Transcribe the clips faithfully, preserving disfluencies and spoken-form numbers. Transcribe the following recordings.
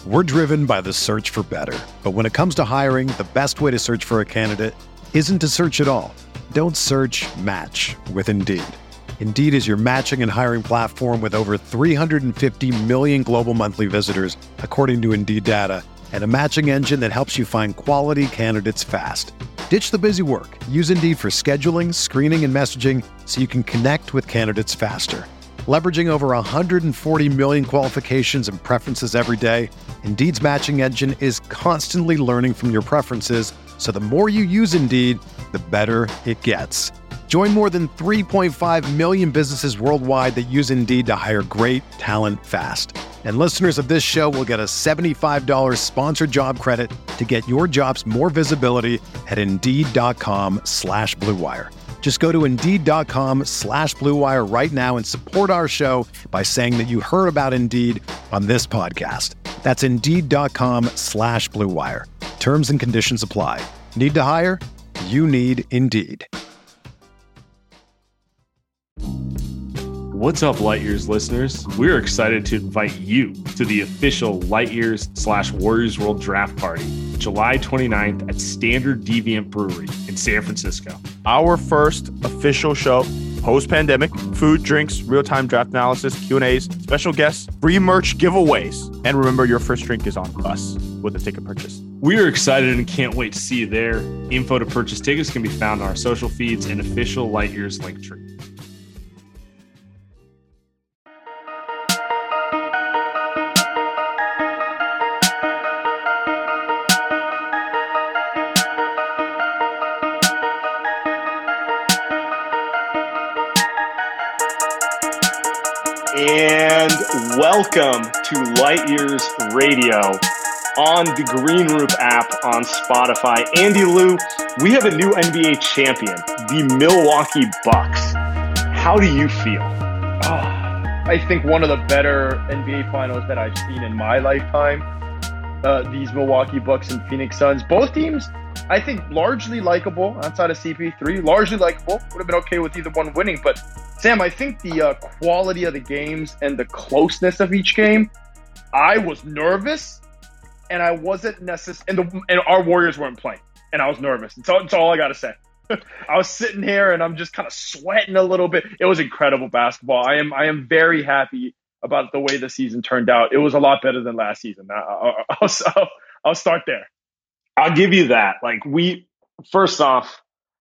We're driven by the search for better. But when it comes to hiring, the best way to search for a candidate isn't to search at all. Don't search, match with Indeed. Indeed is your matching and hiring platform with over three hundred fifty million global monthly visitors, according to Indeed data, and a matching engine that helps you find quality candidates fast. Ditch the busy work. Use Indeed for scheduling, screening, and messaging so you can connect with candidates faster. Leveraging over one hundred forty million qualifications and preferences every day, Indeed's matching engine is constantly learning from your preferences, so the more you use Indeed, the better it gets. Join more than three point five million businesses worldwide that use Indeed to hire great talent fast. And listeners of this show will get a seventy-five dollars sponsored job credit to get your jobs more visibility at Indeed.com slash Blue Wire. Just go to Indeed.com slash Blue Wire right now and support our show by saying that you heard about Indeed on this podcast. That's Indeed.com slash Blue Wire. Terms and conditions apply. Need to hire? You need Indeed. What's up, Light Years listeners? We're excited to invite you to the official Light Years slash Warriors World Draft Party, July twenty-ninth at Standard Deviant Brewery in San Francisco. Our first official show post-pandemic, food, drinks, real-time draft analysis, Q and A's, special guests, free merch giveaways. And remember, your first drink is on us with a ticket purchase. We are excited and can't wait to see you there. Info to purchase tickets can be found on our social feeds and official Light Years link tree. And welcome to Light Years Radio on the Green Room app on Spotify. Andy Lou, we have a new N B A champion, the Milwaukee Bucks. How do you feel? Oh, I think one of the better N B A finals that I've seen in my lifetime. Uh, these Milwaukee Bucks and Phoenix Suns. Both teams, I think, largely likable outside of C P three. Largely likable. Would have been okay with either one winning. But, Sam, I think the uh, quality of the games and the closeness of each game, I was nervous, and I wasn't necessarily – and, the, and our Warriors weren't playing, and I was nervous. That's all, that's all I got to say. I was sitting here, and I'm just kind of sweating a little bit. It was incredible basketball. I am I am very happy about the way the season turned out. It was a lot better than last season. I'll, I'll, I'll, I'll start there. I'll give you that. Like, we, first off,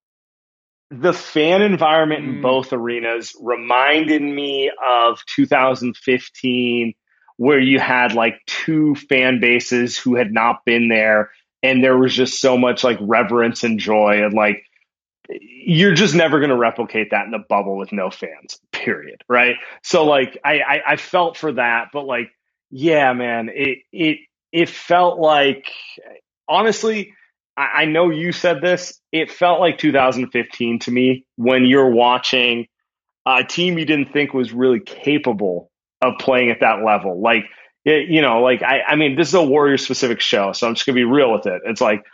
the fan environment in Mm. both arenas reminded me of two thousand fifteen, where you had like two fan bases who had not been there, and there was just so much like reverence and joy, and like, you're just never going to replicate that in a bubble with no fans, period. Right. So like, I, I, I felt for that, but like, yeah, man, it, it, it felt like, honestly, I, I know you said this, it felt like two thousand fifteen to me when you're watching a team you didn't think was really capable of playing at that level. Like, it, you know, like, I, I mean, this is a Warriors specific show, so I'm just gonna be real with it. It's like,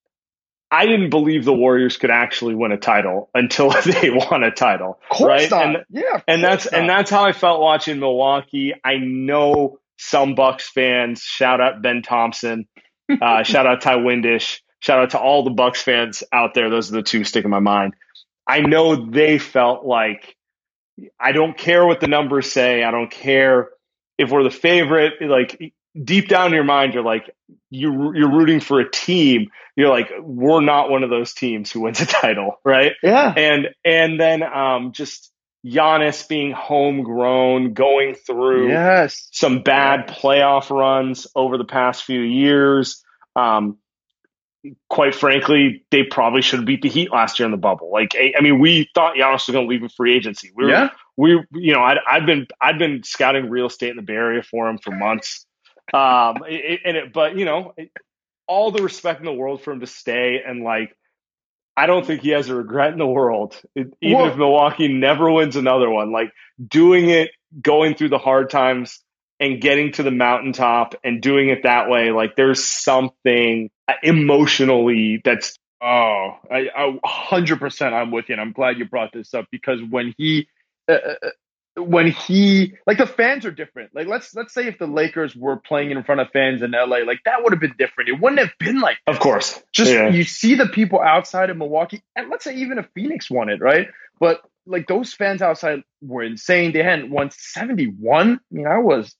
I didn't believe the Warriors could actually win a title until they won a title, Of course right? not. And, yeah, and that's not. and that's how I felt watching Milwaukee. I know some Bucks fans. Shout out Ben Thompson. Uh, shout out Ty Windish. Shout out to all the Bucks fans out there. Those are the two stick in my mind. I know they felt like, I don't care what the numbers say. I don't care if we're the favorite. Like, deep down in your mind, you're like, you, you're rooting for a team. You're like, we're not one of those teams who wins a title, right? Yeah. And and then um, just Giannis being homegrown, going through Yes. some bad Yes. playoff runs over the past few years. Um, quite frankly, they probably should have beat the Heat last year in the bubble. Like, I, I mean, we thought Giannis was going to leave in free agency. We were, Yeah. we, you know, I'd, I've been, I've been scouting real estate in the Bay Area for him for months. Um, it, and it, but you know, it, all the respect in the world for him to stay, and like, I don't think he has a regret in the world, it, even Well- if Milwaukee never wins another one. Like, doing it, going through the hard times, and getting to the mountaintop and doing it that way, like, there's something emotionally that's. Oh, I, I one hundred percent I'm with you, and I'm glad you brought this up, because when he uh, when he like the fans are different. Like let's let's say if the Lakers were playing in front of fans in L A, like that would have been different. It wouldn't have been like this. Of course. Just yeah. you see the people outside of Milwaukee, and let's say even if Phoenix won it, right? But like those fans outside were insane. They hadn't won seventy-one. I mean, I was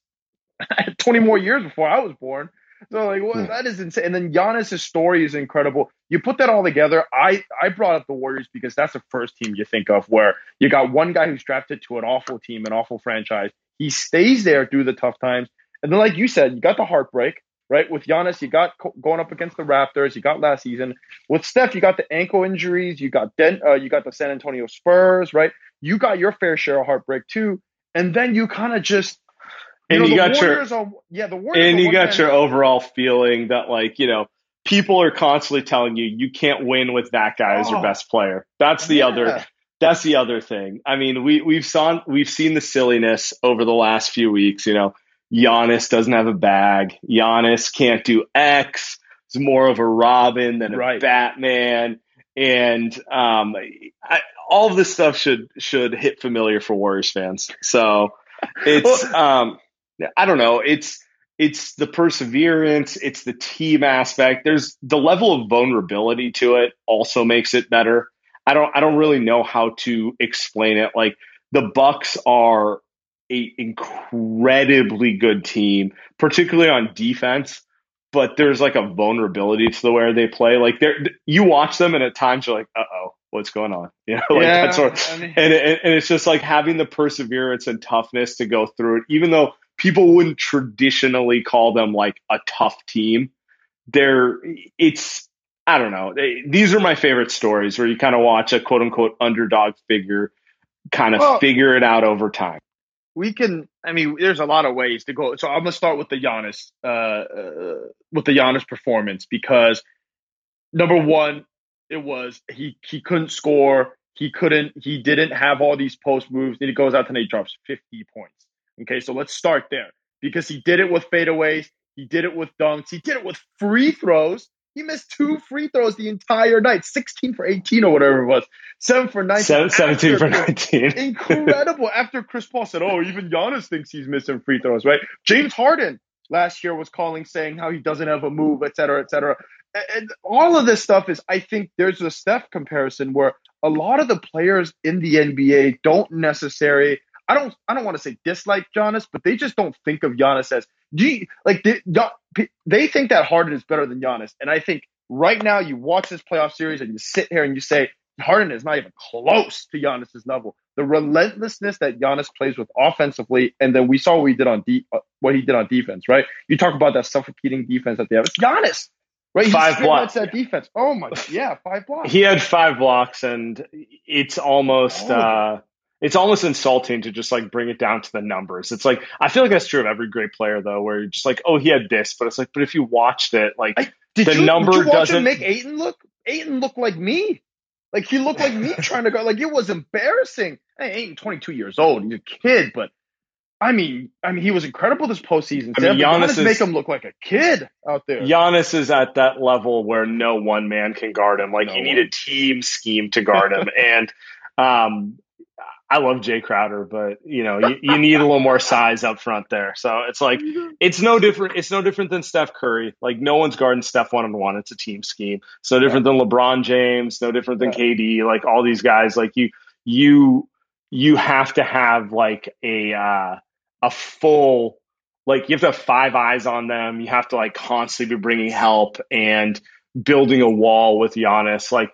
I had twenty more years before I was born. So like well, that is insane. And then Giannis' story is incredible. You put that all together. I, I brought up the Warriors because that's the first team you think of where you got one guy who's drafted to an awful team, an awful franchise. He stays there through the tough times. And then like you said, you got the heartbreak, right? With Giannis, you got co- going up against the Raptors. You got last season. With Steph, you got the ankle injuries. You got Den- uh, you got the San Antonio Spurs, right? You got your fair share of heartbreak too. And then you kind of just You and know, you the got Warriors your are, yeah, the Warriors and are you one got man- your overall feeling that like you know people are constantly telling you you can't win with that guy as your Oh, best player. That's the yeah. other. That's the other thing. I mean, we we've saw we've seen the silliness over the last few weeks. You know, Giannis doesn't have a bag. Giannis can't do X. He's more of a Robin than a Right. Batman. And um, I, all of this stuff should should hit familiar for Warriors fans. So it's um, I don't know. It's it's the perseverance. It's the team aspect. There's the level of vulnerability to it also makes it better. I don't I don't really know how to explain it. Like the Bucks are a incredibly good team, particularly on defense. But there's like a vulnerability to the way they play. Like they're you watch them, and at times you're like, "Uh oh, what's going on?" You know, like Yeah, that sort of, I mean- and it, and it's just like having the perseverance and toughness to go through it, even though people wouldn't traditionally call them like a tough team. They're it's I don't know. They, these are my favorite stories where you kind of watch a quote unquote underdog figure kind of Well- figure it out over time. we can. I mean, there's a lot of ways to go. So I'm gonna start with the Giannis, uh, uh, with the Giannis performance because number one, it was he he couldn't score. He couldn't. He didn't have all these post moves. Then he goes out and he drops fifty points. Okay, so let's start there because he did it with fadeaways. He did it with dunks. He did it with free throws. He missed two free throws the entire night, sixteen for eighteen or whatever it was, seven for nineteen. Seven, seventeen for After- nineteen. Incredible. After Chris Paul said, oh, even Giannis thinks he's missing free throws, right? James Harden last year was calling, saying how he doesn't have a move, et cetera, et cetera. And, and all of this stuff is, I think there's a Steph comparison where a lot of the players in the N B A don't necessarily, I don't, I don't want to say dislike Giannis, but they just don't think of Giannis as, do you, like, they, they think that Harden is better than Giannis. And I think right now you watch this playoff series and you sit here and you say, Harden is not even close to Giannis's level. The relentlessness that Giannis plays with offensively, and then we saw what he did on de- what he did on defense, right? You talk about that suffocating defense that they have. It's Giannis, right? He Five blocks. that defense. Oh my, yeah, five blocks. He had five blocks, and it's almost Oh. uh, it's almost insulting to just like bring it down to the numbers. It's like I feel like that's true of every great player, though, where you're just like, oh, he had this, but it's like, but if you watched it, like I, did the you, number did you watch doesn't him make Ayton look? Ayton looked like me. Like he looked like me trying to go. Like it was embarrassing. Hey, Ayton, twenty-two years old, he's a kid, but I mean, I mean, he was incredible this postseason. I mean, Giannis Giannis is- make him look like a kid out there. Giannis is at that level where no one man can guard him. Like No you need one. a team scheme to guard him. And um, I love Jay Crowder, but you know you, you need a little more size up front there. So it's like it's no different. It's no different than Steph Curry. Like no one's guarding Steph one on one. It's a team scheme. It's no different than LeBron James. No different than Yeah. K D. Like all these guys. Like you you you have to have like a uh, a full. Like you have to have five eyes on them. You have to like constantly be bringing help and building a wall with Giannis. Like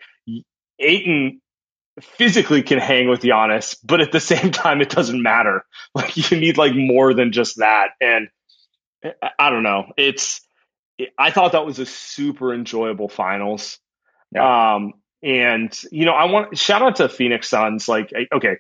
Ayton physically can hang with Giannis, but at the same time, it doesn't matter. Like you need like more than just that. And I- I don't know. It's I thought that was a super enjoyable finals. Yeah. Um, and you know, I want shout out to Phoenix Suns. Like, I- okay,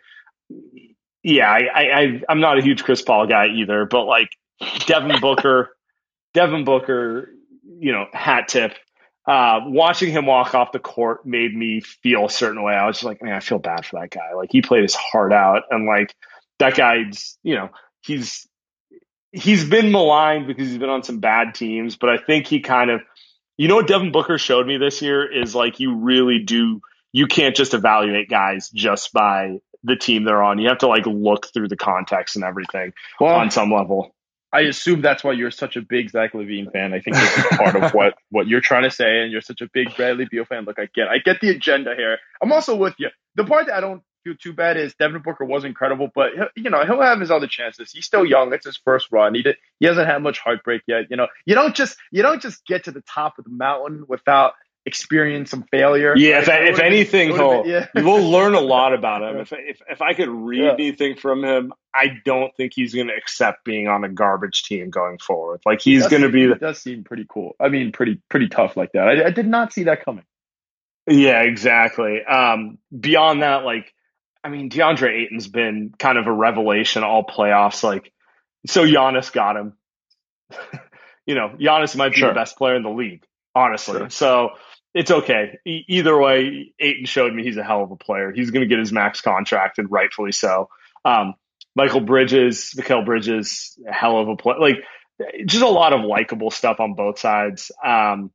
yeah, I, I I- I'm not a huge Chris Paul guy either, but like Devin Booker, Devin Booker, you know, hat tip. Uh, watching him walk off the court made me feel a certain way. I was just like, man, I feel bad for that guy. Like he played his heart out, and like that guy's, you know, he's he's been maligned because he's been on some bad teams, but I think he kind of, you know, what Devin Booker showed me this year is like you really do. You can't just evaluate guys just by the team they're on. You have to like look through the context and everything well, on some level. I assume that's why you're such a big Zach LaVine fan. I think this is part of what, what you're trying to say, and you're such a big Bradley Beal fan. Look, I get I get the agenda here. I'm also with you. The part that I don't feel too bad is Devin Booker was incredible, but you know he'll have his other chances. He's still young. It's his first run. He did, he hasn't had much heartbreak yet. You know, you don't just you don't just get to the top of the mountain without experience some failure. Yeah, if, if anything, been, he'll, been, yeah. we'll learn a lot about him. If if if I could read yeah. anything from him, I don't think he's going to accept being on a garbage team going forward. Like he's going to be. It does seem pretty cool. I mean, pretty pretty tough like that. I, I did not see that coming. Yeah, exactly. Um, beyond that, like, I mean, DeAndre Ayton's been kind of a revelation all playoffs. Like, so Giannis got him. you know, Giannis might be sure. the best player in the league, honestly. Sure. So. It's okay. E- either way, Ayton showed me he's a hell of a player. He's going to get his max contract, and rightfully so. Um, Michael Bridges, Mikal Bridges, a hell of a player. Like, just a lot of likable stuff on both sides. Um,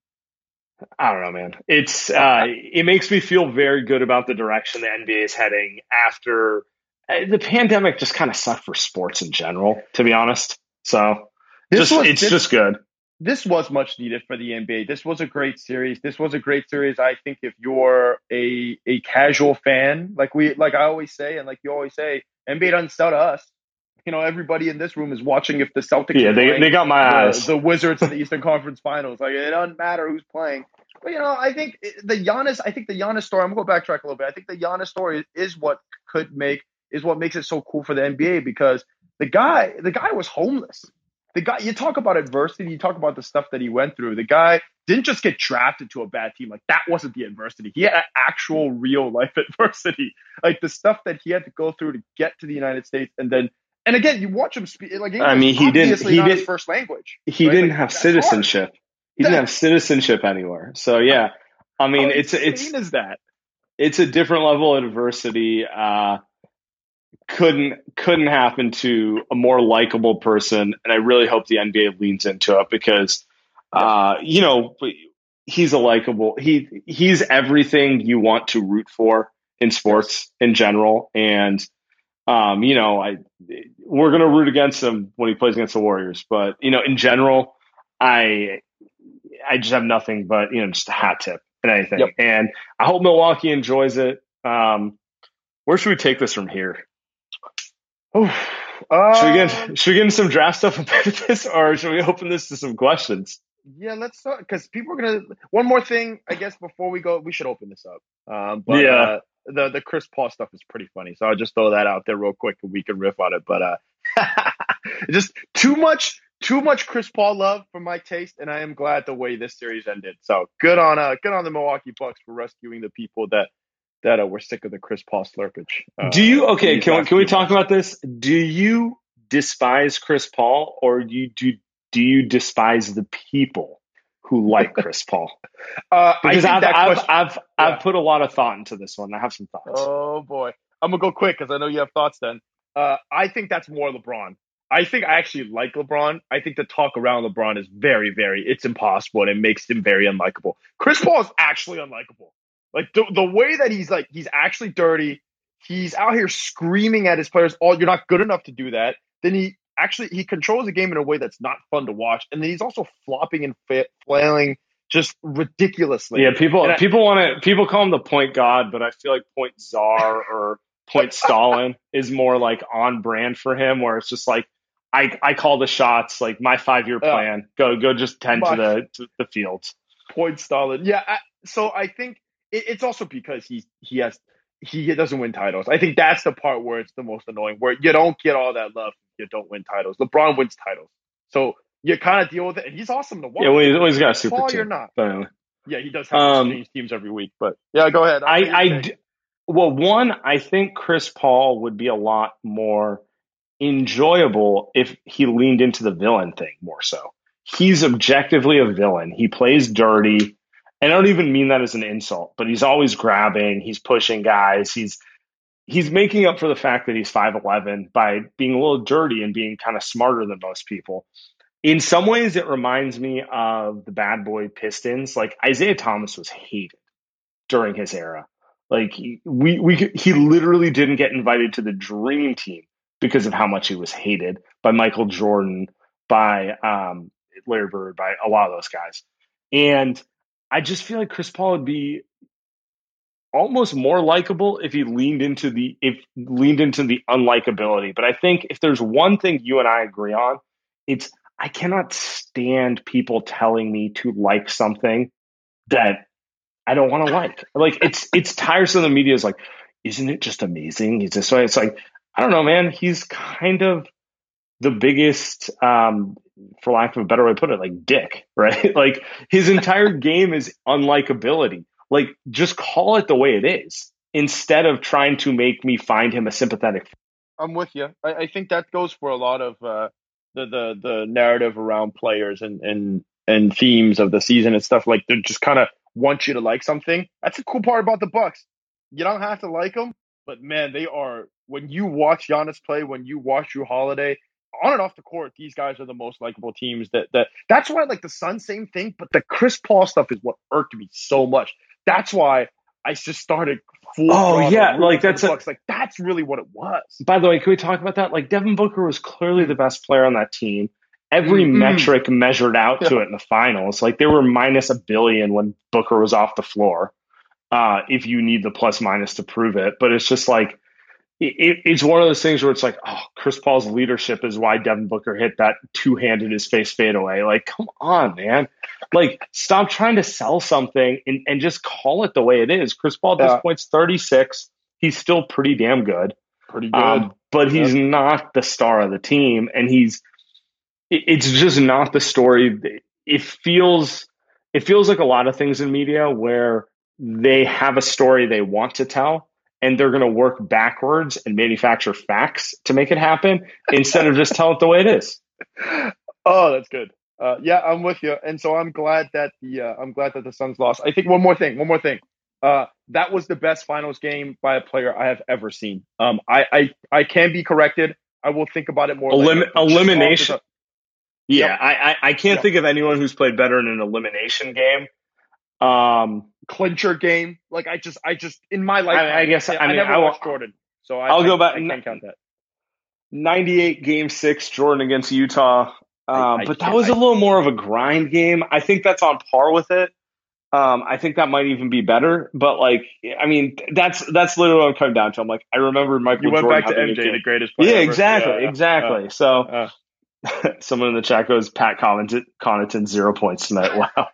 I don't know, man. It's uh, it makes me feel very good about the direction the N B A is heading after uh, the pandemic. Just kind of sucked for sports in general, to be honest. So, just was, it's this- just good. This was much needed for the N B A. This was a great series. This was a great series. I think if you're a a casual fan, like we like I always say, and like you always say, N B A doesn't sell to us. You know, everybody in this room is watching if the Celtics. Yeah, they they got my the, eyes. The Wizards in the Eastern Conference Finals. Like it doesn't matter who's playing. But you know, I think the Giannis. I think the Giannis story. I'm gonna go backtrack a little bit. I think the Giannis story is what could make is what makes it so cool for the N B A because the guy the guy was homeless. The guy, you talk about adversity, you talk about the stuff that he went through. The guy didn't just get drafted to a bad team. Like, that wasn't the adversity. He had actual real life adversity. Like, the stuff that he had to go through to get to the United States. And then, and again, you watch him speak. Like, English, I mean, he didn't, he not did, his first language. He right? didn't like, have citizenship. Hard. He didn't have citizenship anywhere. So, yeah. I mean, How it's, it's, is that? It's a different level of adversity. Uh, couldn't couldn't happen to a more likable person, and I really hope the N B A leans into it because uh you know he's a likable he he's everything you want to root for in sports in general, and um you know I we're gonna root against him when he plays against the Warriors, but you know in general I I just have nothing but you know just a hat tip and anything. Yep. And I hope Milwaukee enjoys it. Um where should we take this from here? Oh, um, should we get should we get into some draft stuff about this, or should we open this to some questions? Yeah, let's start because people are gonna. One more thing, I guess, before we go, we should open this up. Um, but yeah, uh, the the Chris Paul stuff is pretty funny, so I'll just throw that out there real quick and we can riff on it. But uh, just too much, too much Chris Paul love for my taste, and I am glad the way this series ended. So good on uh, good on the Milwaukee Bucks for rescuing the people that. That uh, we're sick of the Chris Paul slurpage. Uh, do you okay? Can can we talk about this? Do you despise Chris Paul, or you do do you despise the people who like Chris Paul? uh, because I've I've, question, I've yeah. I've put a lot of thought into this one. I have some thoughts. Oh boy, I'm gonna go quick because I know you have thoughts. Then uh, I think that's more LeBron. I think I actually like LeBron. I think the talk around LeBron is very, very. It's impossible, and it makes him very unlikable. Chris Paul is actually unlikable. Like the the way that he's like he's actually dirty. He's out here screaming at his players, "Oh, you're not good enough to do that." Then he actually he controls the game in a way that's not fun to watch, and then he's also flopping and fa- flailing just ridiculously. Yeah, people I, people want to people call him the point god, but I feel like point czar or point Stalin is more like on brand for him, where it's just like I I call the shots, like my five year plan. Uh, go go just tend my, to the to the fields. Point Stalin. Yeah, I, so I think. It's also because he he has he doesn't win titles. I think that's the part where it's the most annoying, where you don't get all that love if you don't win titles. LeBron wins titles, so you kind of deal with it, and he's awesome to watch. Yeah, well, he's always got a super Paul, team. You're not. Anyway. Yeah, he does have um, change teams every week, but yeah, go ahead. I, I d- well, one, I think Chris Paul would be a lot more enjoyable if he leaned into the villain thing more so. He's objectively a villain. He plays dirty. And I don't even mean that as an insult, but he's always grabbing, he's pushing guys, he's he's making up for the fact that he's five eleven by being a little dirty and being kind of smarter than most people. In some ways, it reminds me of the bad boy Pistons. Like Isaiah Thomas was hated during his era. Like we we he literally didn't get invited to the dream team because of how much he was hated by Michael Jordan, by um, Larry Bird, by a lot of those guys. And I just feel like Chris Paul would be almost more likable if he leaned into the if leaned into the unlikability. But I think if there's one thing you and I agree on, it's I cannot stand people telling me to like something that I don't want to like. Like it's it's tiresome. The media is like, isn't it just amazing? He's this way. It's like, I don't know, man. He's kind of the biggest, um, for lack of a better way to put it, like dick, right? Like his entire game is unlikability. Like just call it the way it is instead of trying to make me find him a sympathetic. I'm with you. I, I think that goes for a lot of uh, the the the narrative around players and and and themes of the season and stuff. Like they just kind of want you to like something. That's the cool part about the Bucks. You don't have to like them, but man, they are. When you watch Giannis play, when you watch Jrue Holiday, on and off the court, these guys are the most likable teams. That that that's why, like the Suns, same thing. But the Chris Paul stuff is what irked me so much. That's why I just started. Full oh yeah, like that's a, like that's really what it was. By the way, can we talk about that? Like Devin Booker was clearly the best player on that team. Every mm-hmm. metric measured out yeah. to it in the finals. Like they were minus a billion when Booker was off the floor. Uh, if you need the plus minus to prove it, but it's just like. It, it's one of those things where it's like, oh, Chris Paul's leadership is why Devin Booker hit that two-handed his face fadeaway. Like, come on, man. Like, stop trying to sell something and, and just call it the way it is. Chris Paul at this yeah. point's thirty-six. He's still pretty damn good. Pretty good. Um, but he's yep. not the star of the team. And he's it, it's just not the story. It feels it feels like a lot of things in media where they have a story they want to tell. And they're going to work backwards and manufacture facts to make it happen instead of just tell it the way it is. Oh, that's good. Uh, yeah, I'm with you. And so I'm glad that the uh, I'm glad that the Suns lost. I think one more thing, one more thing. Uh, that was the best finals game by a player I have ever seen. Um, I I, I can be corrected. I will think about it more. Elim- later. Elimination. Yeah, yep. I, I I can't yep. think of anyone who's played better in an elimination game. Um. Clincher game, like I just, I just in my life, I, I guess I, I mean never I watched Jordan, so I, I'll I, go back. I can't count that. ninety-eight game six, Jordan against Utah, um, I, I but that was a little more of a grind game. I think that's on par with it. Um, I think that might even be better. But like, I mean, that's that's literally what I'm coming down to. I'm like, I remember Michael. You went Jordan back to M J, the greatest player. Yeah, ever. exactly, yeah, yeah. exactly. Uh, so. Uh, Someone in the chat goes, Pat Connaughton, Connaughton zero points tonight. Wow.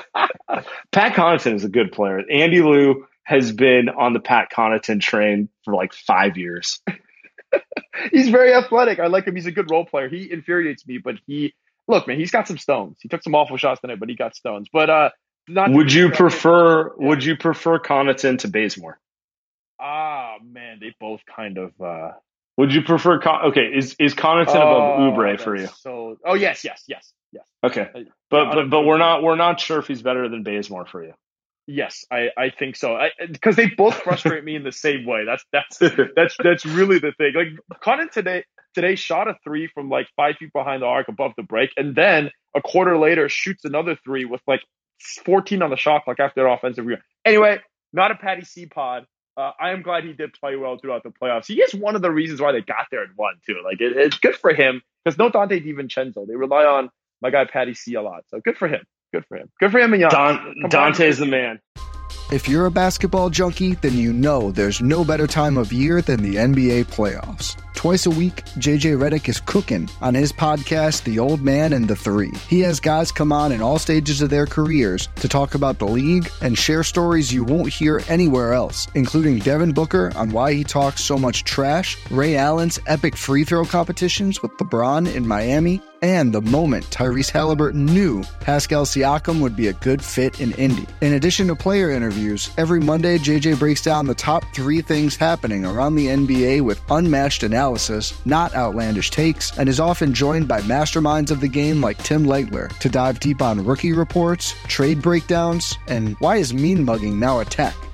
Pat Connaughton is a good player. Andy Liu has been on the Pat Connaughton train for like five years. He's very athletic. I like him. He's a good role player. He infuriates me, but he, look, man, he's got some stones. He took some awful shots tonight, but he got stones. But uh, not would you prefer? Yeah. Would you prefer Connaughton to Bazemore? Ah, man, they both kind of. Uh, Would you prefer? Con- okay, is is Connaughton oh, above Oubre for you? So, oh yes, yes, yes, yes. Okay, but yeah, but but we're not we're not sure if he's better than Bazemore for you. Yes, I, I think so. Because they both frustrate me in the same way. That's that's that's that's really the thing. Like Connaughton today today shot a three from like five feet behind the arc above the break, and then a quarter later shoots another three with like fourteen on the shot clock after an offensive rebound. Anyway, not a Patty C pod. Uh, I am glad he did play well throughout the playoffs. He is one of the reasons why they got there and won too. Like it, it's good for him because no Dante DiVincenzo. They rely on my guy Patty C a lot. So good for him. Good for him. Good for him and Giannis. Don, Dante is the man. If you're a basketball junkie, then you know there's no better time of year than the N B A playoffs. Twice a week, J J Redick is cooking on his podcast, The Old Man and the Three. He has guys come on in all stages of their careers to talk about the league and share stories you won't hear anywhere else, including Devin Booker on why he talks so much trash, Ray Allen's epic free throw competitions with LeBron in Miami, and the moment Tyrese Halliburton knew Pascal Siakam would be a good fit in Indy. In addition to player interviews, every Monday J J breaks down the top three things happening around the N B A with unmatched analysis, not outlandish takes, and is often joined by masterminds of the game like Tim Legler to dive deep on rookie reports, trade breakdowns, and why is mean mugging now a tech?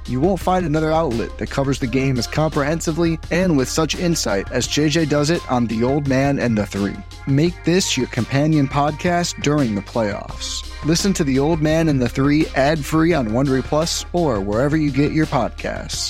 You won't find another outlet that covers the game as comprehensively and with such insight as J J does it on The Old Man and the Three. Make this your companion podcast during the playoffs. Listen to The Old Man and the Three ad-free on Wondery Plus or wherever you get your podcasts.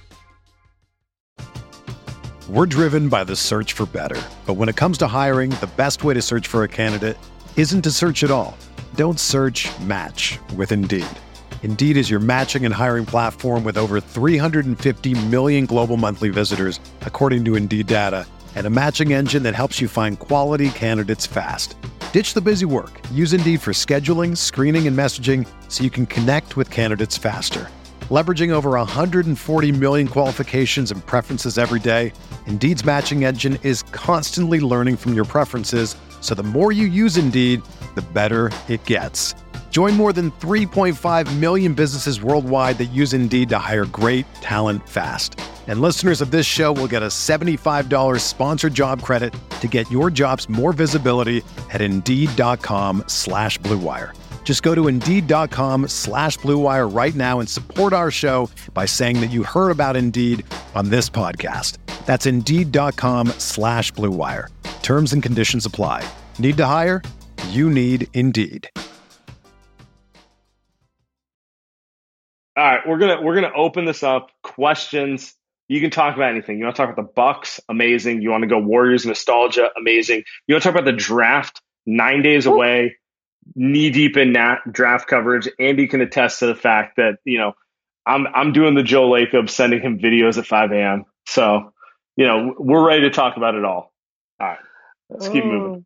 We're driven by the search for better. But when it comes to hiring, the best way to search for a candidate isn't to search at all. Don't search, match with Indeed. Indeed is your matching and hiring platform with over three hundred fifty million global monthly visitors, according to Indeed data, and a matching engine that helps you find quality candidates fast. Ditch the busy work. Use Indeed for scheduling, screening, and messaging so you can connect with candidates faster. Leveraging over one hundred forty million qualifications and preferences every day, Indeed's matching engine is constantly learning from your preferences, so the more you use Indeed, the better it gets. Join more than three point five million businesses worldwide that use Indeed to hire great talent fast. And listeners of this show will get a seventy-five dollars sponsored job credit to get your jobs more visibility at Indeed.com slash Blue Wire. Just go to Indeed.com slash Blue Wire right now and support our show by saying that you heard about Indeed on this podcast. That's Indeed.com slash Blue Wire. Terms and conditions apply. Need to hire? You need Indeed. All right, we're gonna we're gonna open this up. Questions. You can talk about anything. You want to talk about the Bucks? Amazing. You want to go Warriors nostalgia? Amazing. You want to talk about the draft? Nine days away, knee deep in nat- draft coverage. Andy can attest to the fact that you know I'm I'm doing the Joe Lacob, sending him videos at five a.m. So you know we're ready to talk about it all. All right, let's keep moving.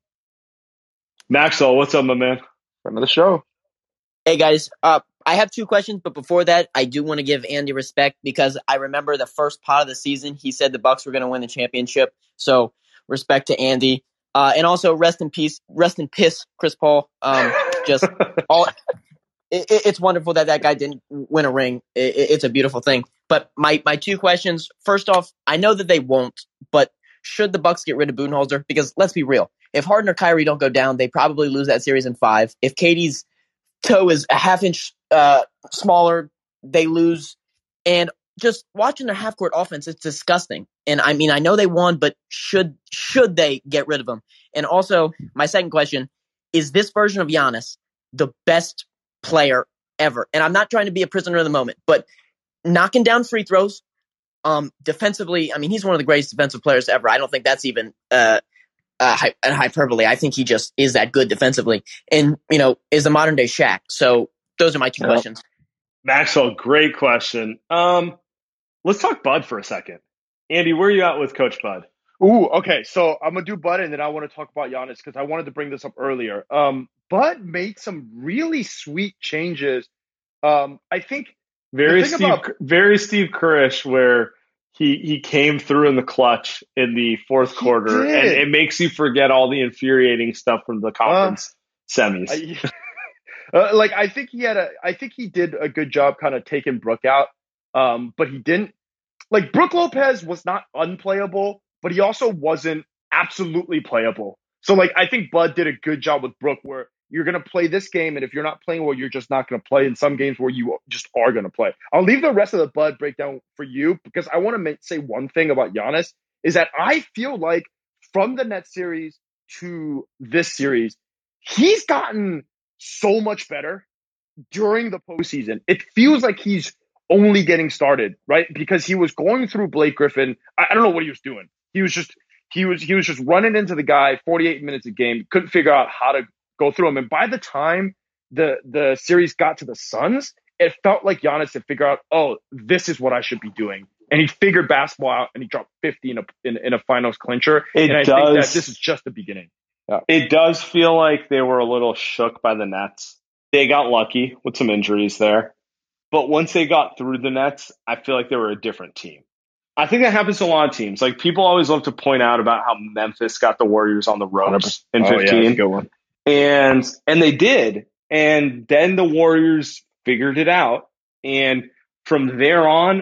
Maxwell, what's up, my man? Friend of the show. Hey guys, uh, I have two questions, but before that, I do want to give Andy respect because I remember the first part of the season, he said the Bucks were going to win the championship. So respect to Andy, uh, and also rest in peace, rest in piss, Chris Paul. Um, just all, it, it's wonderful that that guy didn't win a ring. It, it's a beautiful thing. But my my two questions. First off, I know that they won't, but should the Bucks get rid of Budenholzer? Because let's be real, if Harden or Kyrie don't go down, they probably lose that series in five. If Katie's toe is a half inch uh, smaller, they lose. And just watching their half court offense, it's disgusting. And I mean, I know they won, but should should they get rid of him? And also, my second question, is this version of Giannis the best player ever? And I'm not trying to be a prisoner of the moment, but knocking down free throws, um, defensively, I mean, he's one of the greatest defensive players ever. I don't think that's even uh, uh, hy- hyperbole. I think he just is that good defensively. And, you know, is the modern day Shaq. So those are my two Well, questions. Maxwell, great question. Um, let's talk Bud for a second. Andy, where are you at with Coach Bud? Ooh, okay. So I'm gonna do Bud, and then I want to talk about Giannis because I wanted to bring this up earlier. Um, Bud made some really sweet changes. Um, I think Very the thing Steve, about- very Steve Kerrish, where he he came through in the clutch in the fourth He quarter, did. and it makes you forget all the infuriating stuff from the conference semis. I, uh, like I think he had a, I think he did a good job kind of taking Brook out, um, but he didn't. Like Brook Lopez was not unplayable, but he also wasn't absolutely playable. So like I think Bud did a good job with Brook, where you're gonna play this game, and if you're not playing well, you're just not gonna play. In some games where you just are gonna play. I'll leave the rest of the Bud breakdown for you because I want to make, say one thing about Giannis is that I feel like from the Nets series to this series, he's gotten so much better during the postseason. It feels like he's only getting started, right? Because he was going through Blake Griffin. I, I don't know what he was doing. He was just he was he was just running into the guy forty-eight minutes a game. Couldn't figure out how to go through him. And by the time the the series got to the Suns, it felt like Giannis had figured out, oh, this is what I should be doing. And he figured basketball out, and he dropped fifty in a in, in a finals clincher. It and I does. think that this is just the beginning. Yeah. It does feel like they were a little shook by the Nets. They got lucky with some injuries there. But once they got through the Nets, I feel like they were a different team. I think that happens to a lot of teams. Like people always love to point out about how Memphis got the Warriors on the ropes in Oh, yeah, that's fifteen. a good one. And and they did. And then the Warriors figured it out. And from there on,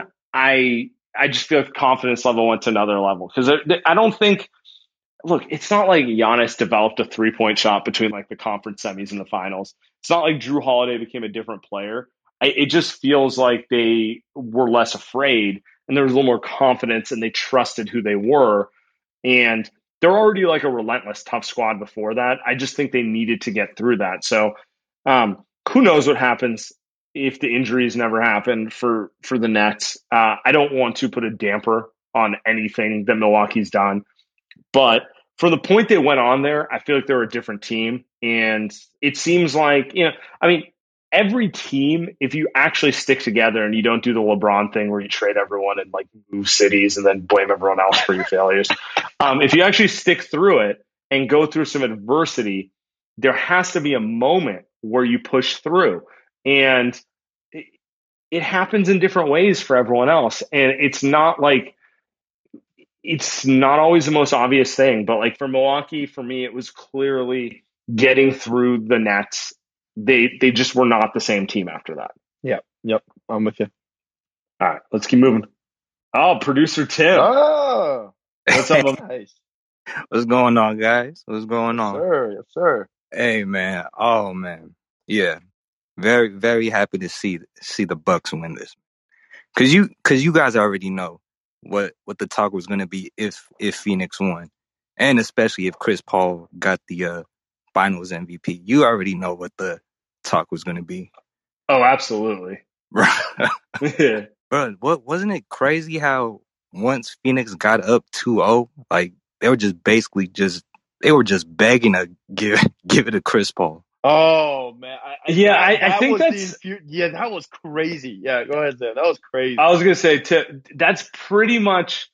I I just feel like the confidence level went to another level. Because I don't think, look, it's not like Giannis developed a three-point shot between like the conference semis and the finals. It's not like Drew Holiday became a different player. I, it just feels like they were less afraid and there was a little more confidence and they trusted who they were. And they're already like a relentless, tough squad before that. I just think they needed to get through that. So um, who knows what happens if the injuries never happen for, for the Nets. Uh, I don't want to put a damper on anything that Milwaukee's done. But for the point they went on there, I feel like they're a different team. And it seems like, you know, I mean, every team, if you actually stick together and you don't do the LeBron thing where you trade everyone and like move cities and then blame everyone else for your failures, um, if you actually stick through it and go through some adversity, there has to be a moment where you push through. And it, it happens in different ways for everyone else. And it's not like, it's not always the most obvious thing, but like for Milwaukee, for me, it was clearly getting through the Nets. They they just were not the same team after that. Yeah, yep, I'm with you. All right, let's keep moving. Oh, producer Tim. Oh, what's up? Nice. What's going on, guys? What's going Yes, on? sir. Yes, sir. Hey, man. Oh, man. Yeah, very, very happy to see see the Bucks win this. Cause you, cause you guys already know what what the talk was gonna be if if Phoenix won, and especially if Chris Paul got the uh, Finals M V P. You already know what the talk was gonna be. Oh, absolutely. Yeah. Bro, what wasn't it crazy how once Phoenix got up two oh, like they were just basically just they were just begging to give give it to Chris Paul. Oh man, I, I, yeah, that, I, I that think that's the, yeah, that was crazy. Yeah, go ahead, Zan. That was crazy. I was gonna say to, that's pretty much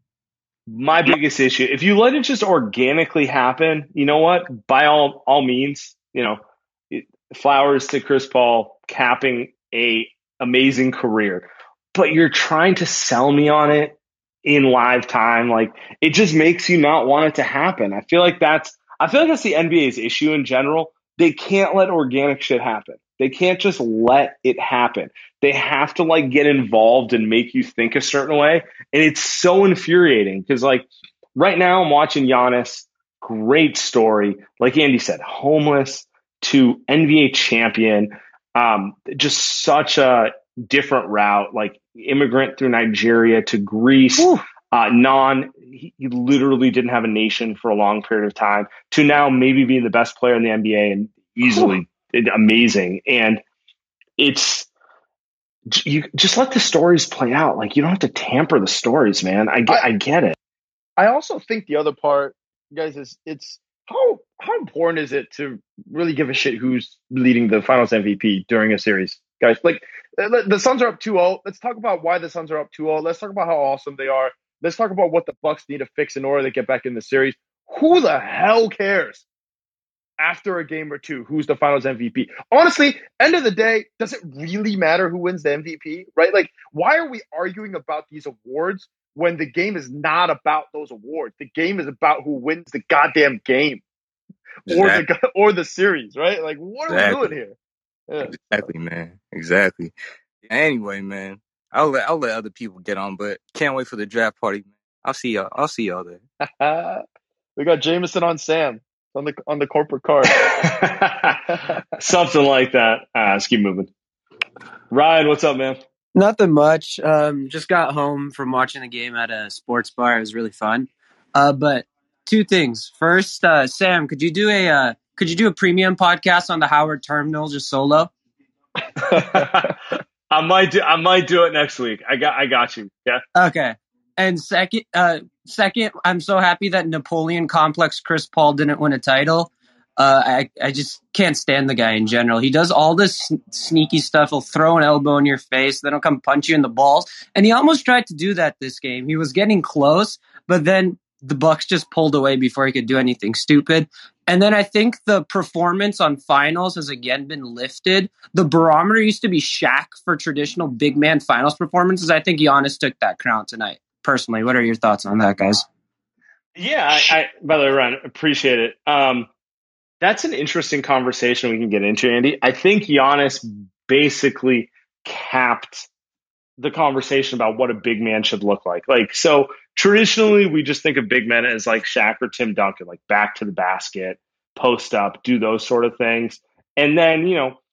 my biggest issue. If you let it just organically happen, you know what? By all all means, you know, flowers to Chris Paul capping a amazing career. But you're trying to sell me on it in live time. Like it just makes you not want it to happen. I feel like that's I feel like that's the N B A's issue in general. They can't let organic shit happen. They can't just let it happen. They have to like get involved and make you think a certain way. And it's so infuriating because like right now I'm watching Giannis, great story. Like Andy said, homeless to N B A champion. Um, just such a different route, like immigrant through Nigeria to Greece, uh, non, he, he literally didn't have a nation for a long period of time to now maybe being the best player in the N B A and easily Whew. amazing. And it's, you just let the stories play out. Like you don't have to tamper the stories, man. I get, I, I get it. I also think the other part, guys, is it's how, how important is it to really give a shit who's leading the Finals M V P during a series, guys? Like, the Suns are up two oh. Let's talk about why the Suns are up two oh. Let's talk about how awesome they are. Let's talk about what the Bucks need to fix in order to get back in the series. Who the hell cares after a game or two who's the Finals M V P? Honestly, end of the day, does it really matter who wins the M V P, right? Like, why are we arguing about these awards when the game is not about those awards? The game is about who wins the goddamn game or exactly. the or the series, right? Like, what are exactly. we doing here? Yeah. Exactly, man. Exactly. Anyway, man, I'll let I'll let other people get on, but can't wait for the draft party. I'll see y'all. I'll see y'all there. We got Jameson on Sam on the on the corporate card. Something like that. Uh, let's keep moving. Ryan, what's up, man? Nothing much. Um, just got home from watching the game at a sports bar. It was really fun. Uh, but two things. First, uh, Sam, could you do a uh, could you do a premium podcast on the Howard Terminal just solo? I might do. I might do it next week. I got. I got you. Yeah. Okay. And second, uh, second, I'm so happy that Napoleon Complex Chris Paul didn't win a title. Uh, I I just can't stand the guy in general. He does all this sneaky stuff. He'll throw an elbow in your face, then he'll come punch you in the balls. And he almost tried to do that this game. He was getting close, but then the Bucks just pulled away before he could do anything stupid. And then I think the performance on finals has again been lifted. The barometer used to be Shaq for traditional big man finals performances. I think Giannis took that crown tonight. Personally, what are your thoughts on that, guys? Yeah, I, I by the way, Ryan, appreciate it. Um, that's an interesting conversation we can get into, Andy. I think Giannis basically capped the conversation about what a big man should look like. Like, so traditionally, we just think of big men as like Shaq or Tim Duncan, like back to the basket, post up, do those sort of things. And then, you know,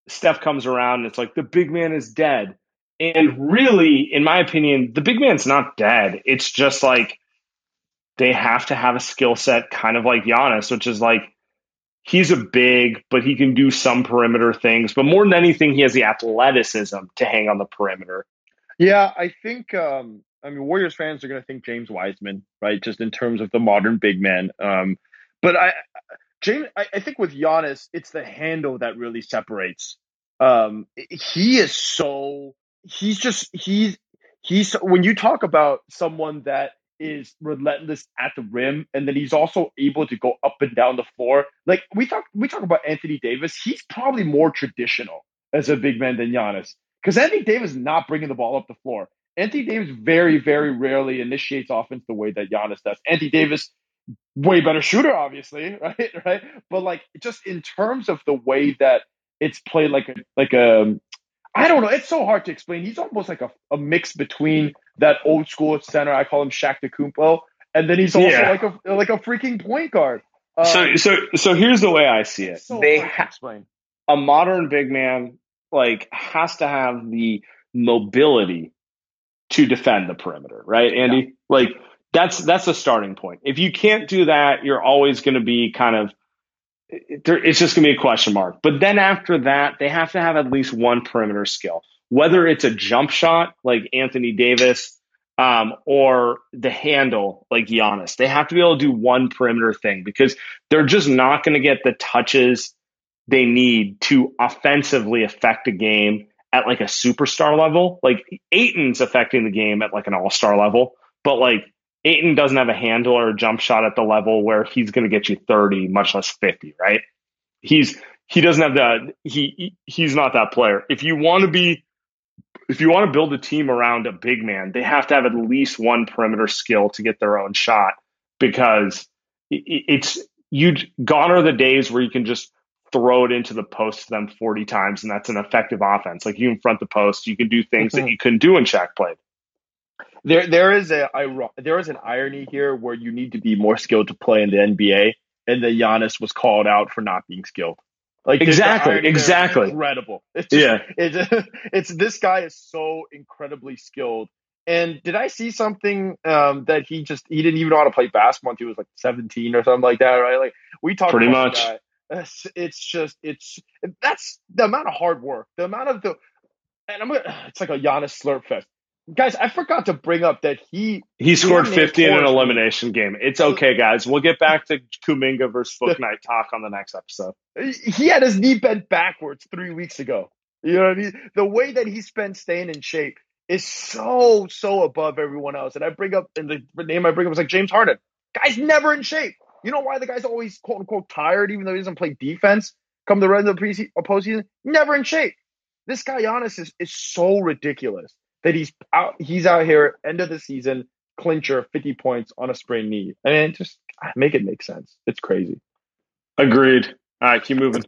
Steph comes around and it's like the big man is dead. And really, in my opinion, the big man's not dead. It's just like they have to have a skill set kind of like Giannis, which is like he's a big, but he can do some perimeter things. But more than anything, he has the athleticism to hang on the perimeter. Yeah, I think, um, I mean, Warriors fans are going to think James Wiseman, right? Just in terms of the modern big man. Um, but I, James, I, I think with Giannis, it's the handle that really separates. Um, he is so, he's just, he's, he's, when you talk about someone that is relentless at the rim, and then he's also able to go up and down the floor. Like we talk, we talk about Anthony Davis. He's probably more traditional as a big man than Giannis, because Anthony Davis is not bringing the ball up the floor. Anthony Davis very, very rarely initiates offense the way that Giannis does. Anthony Davis, way better shooter, obviously, right? Right. But like just in terms of the way that it's played, like a like a I don't know. It's so hard to explain. He's almost like a, a mix between that old school center. I call him Shaq DeCumpo, and then he's also Yeah. like a like a freaking point guard. Um, So, so, so here's the way I see it. so They hard to ha- explain. a modern big man like has to have the mobility to defend the perimeter, right, Andy? Yeah. Like that's that's a starting point. If you can't do that, you're always going to be kind of it's just going to be a question mark. But then after that, they have to have at least one perimeter skill, whether it's a jump shot like Anthony Davis um, or the handle like Giannis. They have to be able to do one perimeter thing because they're just not going to get the touches they need to offensively affect a game at like a superstar level. Like Ayton's affecting the game at like an all-star level, but like Ayton doesn't have a handle or a jump shot at the level where he's going to get you thirty, much less fifty, right? He's he doesn't have that. He he's not that player. If you want to be, if you want to build a team around a big man, they have to have at least one perimeter skill to get their own shot because it's you. Gone are the days where you can just throw it into the post to them forty times and that's an effective offense. Like you can front the post, you can do things that you couldn't do when Shaq played. There, there is a there is an irony here where you need to be more skilled to play in the N B A, and that Giannis was called out for not being skilled. Like exactly, exactly, incredible. It's just, yeah, it's, it's this guy is so incredibly skilled. And did I see something um, that he just he didn't even know how to play basketball until he was like seventeen or something like that, right? Like we talked pretty about much. That. It's, it's just it's that's the amount of hard work, the amount of the, and I'm gonna. It's like a Giannis slurp fest. Guys, I forgot to bring up that he he scored fifty in an elimination game. It's okay, guys. We'll get back to Kuminga versus Book Night talk on the next episode. He had his knee bent backwards three weeks ago. You know what I mean? The way that he spent staying in shape is so, so above everyone else. And I bring up, and the name I bring up is like James Harden. Guy's never in shape. You know why the guy's always quote unquote tired, even though he doesn't play defense? Come the rest of the pre- postseason, never in shape. This guy Giannis is is so ridiculous. That he's out, he's out here, end of the season, clincher, fifty points on a sprained knee. I mean, just make it make sense. It's crazy. Agreed. All right, keep moving.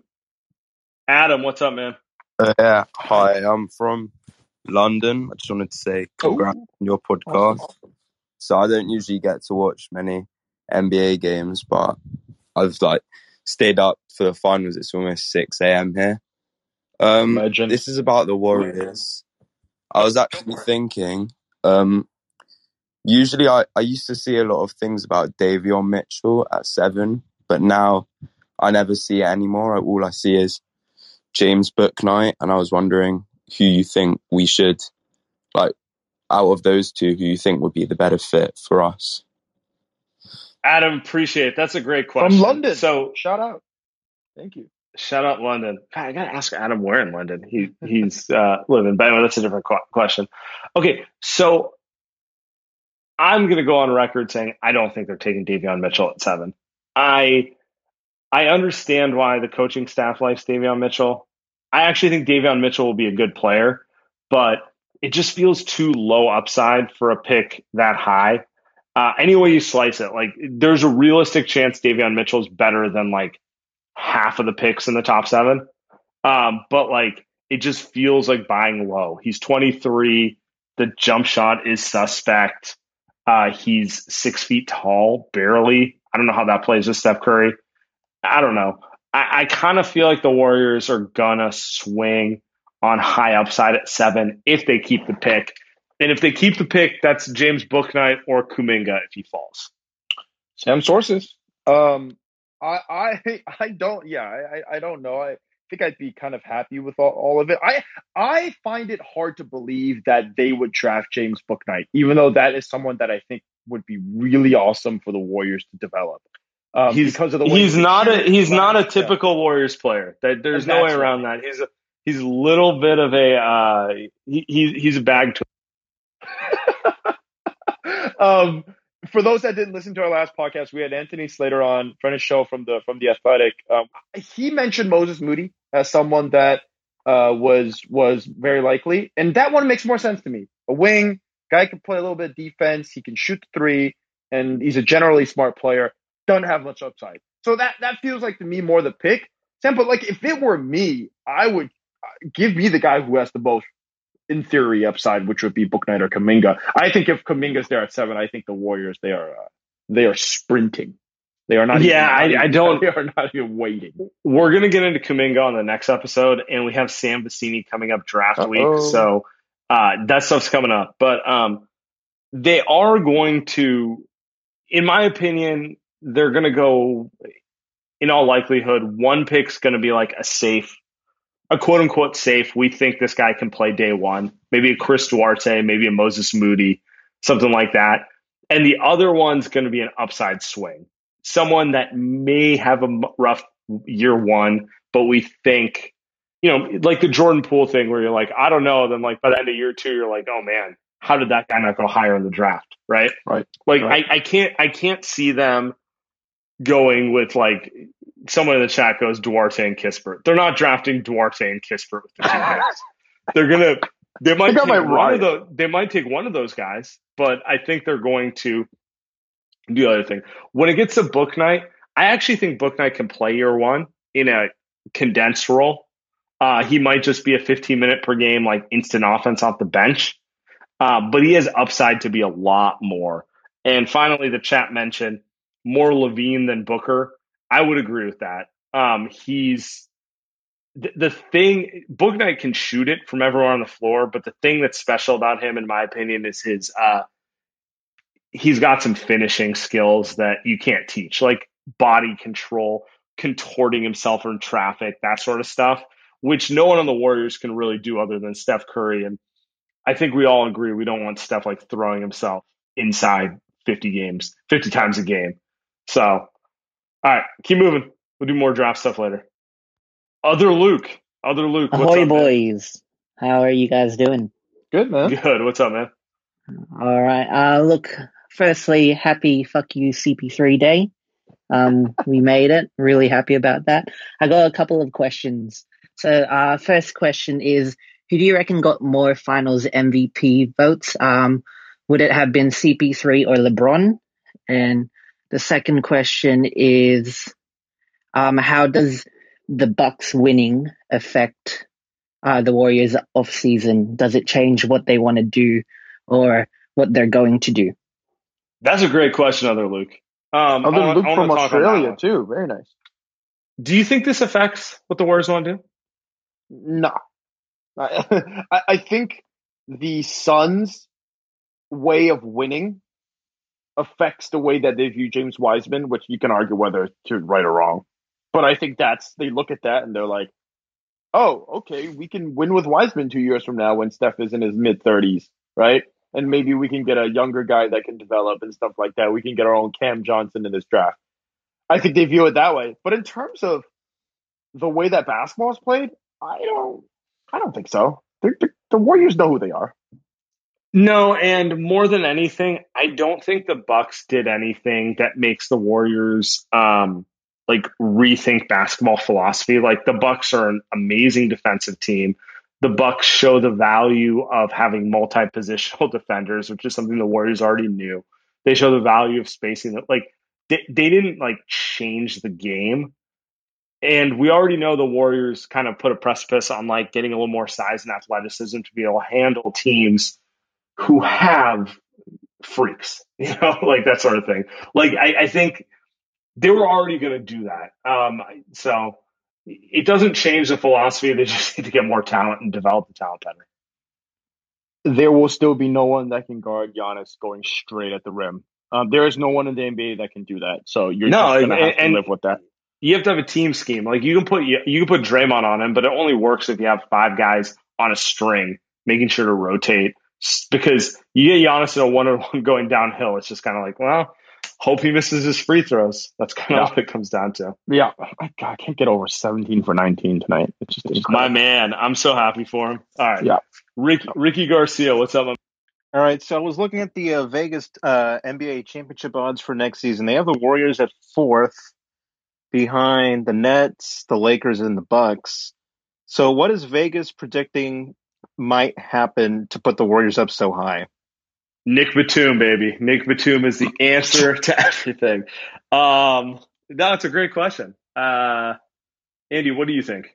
Adam, what's up, man? Uh, yeah, hi. I'm from London. I just wanted to say congrats on your podcast. Awesome. So I don't usually get to watch many N B A games, but I've like stayed up for the finals. It's almost six a.m. here. Um, Imagine. This is about the Warriors. I was actually thinking, um, usually I, I used to see a lot of things about Davion Mitchell at seven, but now I never see it anymore. All I see is James Bouknight, and I was wondering who you think we should, like, out of those two, who you think would be the better fit for us. Adam, appreciate it. That's a great question. From London. So shout out. Thank you. Shout out London. God, I got to ask Adam where in London he he's uh, living. But anyway, that's a different qu- question. Okay, so I'm going to go on record saying I don't think they're taking Davion Mitchell at seven. I I understand why the coaching staff likes Davion Mitchell. I actually think Davion Mitchell will be a good player, but it just feels too low upside for a pick that high. Uh, any way you slice it, like there's a realistic chance Davion Mitchell is better than like half of the picks in the top seven. Um, but like, it just feels like buying low. He's twenty-three. The jump shot is suspect. Uh, he's six feet tall, barely. I don't know how that plays with Steph Curry. I don't know. I, I kind of feel like the Warriors are gonna swing on high upside at seven if they keep the pick. And if they keep the pick, that's James Bouknight or Kuminga if he falls. Sam sources. Um, I, I, I don't. Yeah, I, I don't know. I think I'd be kind of happy with all, all of it. I, I find it hard to believe that they would draft James Bouknight, even though that is someone that I think would be really awesome for the Warriors to develop. Um, he's, because of the way he's not a he's not a yeah. typical Warriors player. That there's no way around right. that. He's a he's a little bit of a uh, he, he he's a bag to. um, for those that didn't listen to our last podcast, we had Anthony Slater on, friend of the show from the from the Athletic. Um, he mentioned Moses Moody as someone that uh, was was very likely, and that one makes more sense to me. A wing guy can play a little bit of defense. He can shoot the three, and he's a generally smart player. Doesn't have much upside, so that that feels like to me more the pick. Sam, but like if it were me, I would uh, give me the guy who has the most, in theory, upside, which would be Bouknight or Kuminga. I think if Kuminga's there at seven, I think the Warriors they are uh, they are sprinting. They are not. Yeah, even, I, I don't. They are not even waiting. We're gonna get into Kuminga on the next episode, and we have Sam Vecini coming up draft Uh-oh. week, so uh, that stuff's coming up. But um, they are going to, in my opinion, they're gonna go. In all likelihood, one pick's gonna be like a safe. A quote unquote safe. We think this guy can play day one. Maybe a Chris Duarte, maybe a Moses Moody, something like that. And the other one's going to be an upside swing. Someone that may have a rough year one, but we think, you know, like the Jordan Poole thing where you're like, I don't know. Then like by the end of year two, you're like, oh man, how did that guy not go higher in the draft? Right. Right. Like right. I, I can't, I can't see them going with like, someone in the chat goes Duarte and Kispert. They're not drafting Duarte and Kispert with the two picks. They're gonna. They might take one right. of the. They might take one of those guys, but I think they're going to do the other thing. When it gets to Bouknight, I actually think Bouknight can play year one in a condensed role. Uh, he might just be a fifteen minute per game, like instant offense off the bench, uh, but he has upside to be a lot more. And finally, the chat mentioned more Levine than Booker. I would agree with that. Um, he's the, the thing. Bouknight can shoot it from everywhere on the floor, but the thing that's special about him, in my opinion, is his. Uh, he's got some finishing skills that you can't teach, like body control, contorting himself in traffic, that sort of stuff, which no one on the Warriors can really do other than Steph Curry. And I think we all agree we don't want Steph like throwing himself inside fifty games, fifty times a game. So. All right, keep moving. We'll do more draft stuff later. Other Luke. Other Luke. What's Ahoy, up, boys. Man? How are you guys doing? Good, man. Good. What's up, man? All right. Uh, look, firstly, happy fuck you C P three day. Um, we made it. Really happy about that. I got a couple of questions. So uh, first question is, who do you reckon got more finals M V P votes? Um, would it have been C P three or LeBron? And the second question is, um, how does the Bucks winning affect uh, the Warriors off season? Does it change what they want to do or what they're going to do? That's a great question, Other Luke. Um, Other I, Luke I from Australia too. Very nice. Do you think this affects what the Warriors want to do? No, I, I think the Suns' way of winning affects the way that they view James Wiseman, which you can argue whether it's right or wrong. But I think that's, they look at that and they're like, oh, okay, we can win with Wiseman two years from now when Steph is in his mid thirties, right? And maybe we can get a younger guy that can develop and stuff like that. We can get our own Cam Johnson in this draft. I think they view it that way. But in terms of the way that basketball is played, I don't, I don't think so. They're, they're, the Warriors know who they are. No, and more than anything, I don't think the Bucks did anything that makes the Warriors um, like rethink basketball philosophy. Like the Bucks are an amazing defensive team. The Bucks show the value of having multi-positional defenders, which is something the Warriors already knew. They show the value of spacing. Like they, they didn't like change the game. And we already know the Warriors kind of put a precipice on like getting a little more size and athleticism to be able to handle teams who have freaks, you know, like that sort of thing. Like, I, I think they were already going to do that. Um, so it doesn't change the philosophy. They just need to get more talent and develop the talent better. There will still be no one that can guard Giannis going straight at the rim. Um, there is no one in the N B A that can do that. So you're no, just going to have and, to live with that. You have to have a team scheme. Like you can put you, you can put Draymond on him, but it only works if you have five guys on a string, making sure to rotate. Because you get Giannis in a one-on-one going downhill, it's just kind of like, well, hope he misses his free throws. That's kind of yeah. what it comes down to. Yeah, God, I can't get over seventeen for nineteen tonight. It's just incredible. My man, I'm so happy for him. All right, yeah, Rick, Ricky Garcia, what's up? All right, so I was looking at the uh, Vegas uh, N B A championship odds for next season. They have the Warriors at fourth, behind the Nets, the Lakers, and the Bucks. So, what is Vegas predicting might happen to put the Warriors up so high? Nick Batum, baby. Nick Batum is the answer to everything. Um, no, it's a great question. Uh, Andy, what do you think?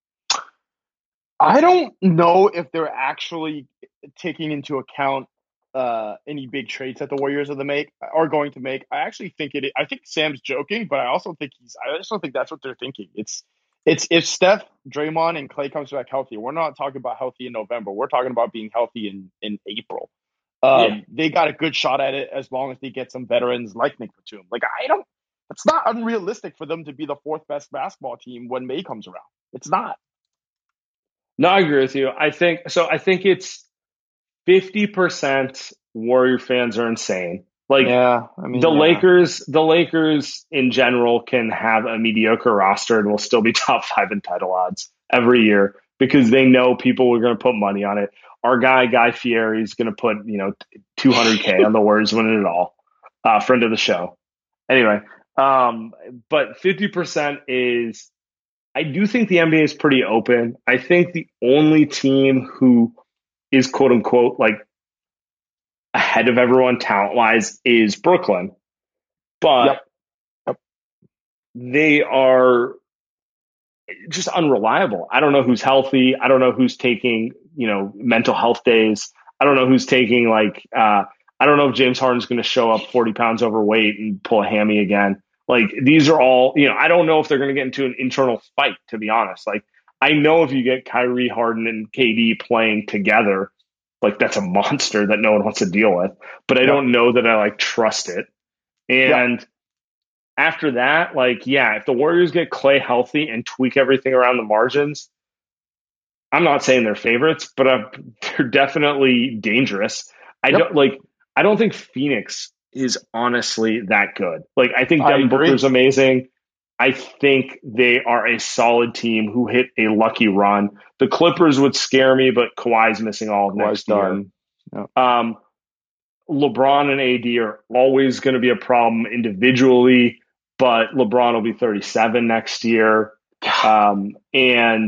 I don't know if they're actually taking into account uh, any big trades that the Warriors are, the make, are going to make. I actually think it. I think Sam's joking, but I also think he's. I just don't think that's what they're thinking. It's it's if Steph, Draymond, and Klay comes back healthy. We're not talking about healthy in November. We're talking about being healthy in in April. Um, yeah. They got a good shot at it as long as they get some veterans like Nick Batum. Like I don't. It's not unrealistic for them to be the fourth best basketball team when May comes around. It's not. No, I agree with you. I think so. I think it's fifty percent Warrior fans are insane. Like yeah, I mean, the yeah. Lakers, the Lakers in general can have a mediocre roster and will still be top five in title odds every year because they know people are going to put money on it. Our guy, Guy Fieri, is going to put, you know, two hundred K on the Warriors winning it all. Uh, friend of the show. Anyway, um, but fifty percent is, I do think the N B A is pretty open. I think the only team who is quote unquote like ahead of everyone talent wise is Brooklyn, but yep. Yep. they are just unreliable. I don't know who's healthy. I don't know who's taking, you know, mental health days. I don't know who's taking like, uh, I don't know if James Harden's going to show up forty pounds overweight and pull a hammy again. Like these are all, you know, I don't know if they're going to get into an internal fight, to be honest. Like I know if you get Kyrie, Harden, and K D playing together, like that's a monster that no one wants to deal with. But I yep. don't know that I like trust it. And yep. after that, like, yeah, if the Warriors get Klay healthy and tweak everything around the margins, I'm not saying they're favorites, but uh, they're definitely dangerous. I yep. don't like, I don't think Phoenix is honestly that good. Like, I think Devin Booker's amazing. I think they are a solid team who hit a lucky run. The Clippers would scare me, but Kawhi's missing all of next year. Yep. Um, LeBron and A D are always going to be a problem individually, but LeBron will be thirty-seven next year. Um, and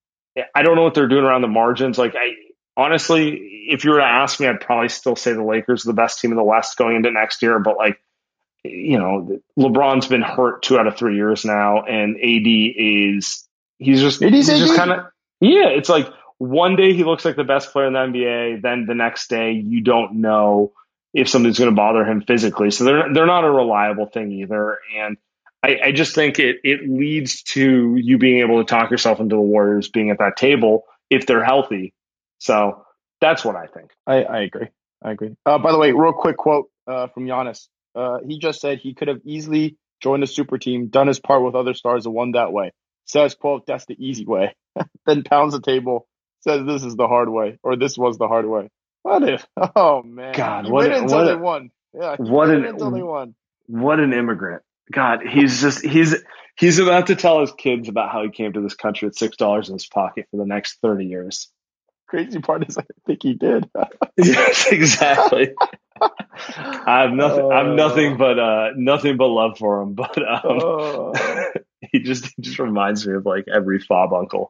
I don't know what they're doing around the margins. Like, I honestly, if you were to ask me, I'd probably still say the Lakers are the best team in the West going into next year. But, like, you know, LeBron's been hurt two out of three years now, and A D is, he's just, he's just kind of, yeah, it's like one day he looks like the best player in the N B A, then the next day you don't know if something's going to bother him physically. So they're they're not a reliable thing either. And I, I just think it it leads to you being able to talk yourself into the Warriors being at that table if they're healthy. So that's what I think. I, I agree. I agree. Uh, by the way, real quick quote uh, from Giannis. Uh, he just said he could have easily joined the super team, done his part with other stars, and won that way. Says, quote, that's the easy way. Then pounds the table, says this is the hard way, or this was the hard way. What if? Oh, man. God, he what waited a, until what they a, won. Yeah, he what waited an, until they won. What an immigrant. God, he's just, he's he's about to tell his kids about how he came to this country with six dollars in his pocket for the next thirty years. Crazy part is I think he did. Yes, exactly. I have nothing. Uh, I have nothing but uh, nothing but love for him. But um, uh, he just he just reminds me of like every fob uncle.